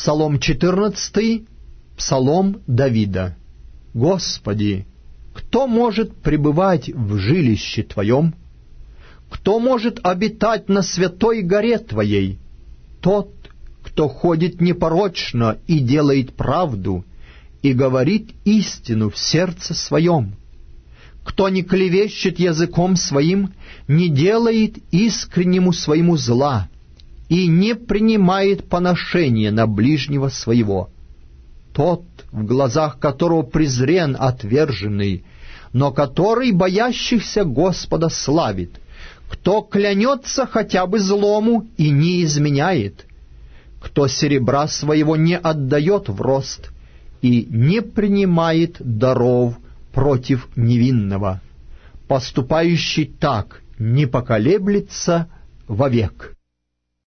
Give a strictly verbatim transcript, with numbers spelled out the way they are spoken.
Псалом четырнадцатый, псалом Давида. «Господи, кто может пребывать в жилище Твоем? Кто может обитать на святой горе Твоей? Тот, кто ходит непорочно и делает правду, и говорит истину в сердце своем, кто не клевещет языком своим, не делает искреннему своему зла и не принимает поношения на ближнего своего. Тот, в глазах которого презрен отверженный, но который боящихся Господа славит, кто клянется хотя бы злому и не изменяет, кто серебра своего не отдает в рост и не принимает даров против невинного, поступающий так не поколеблется вовек».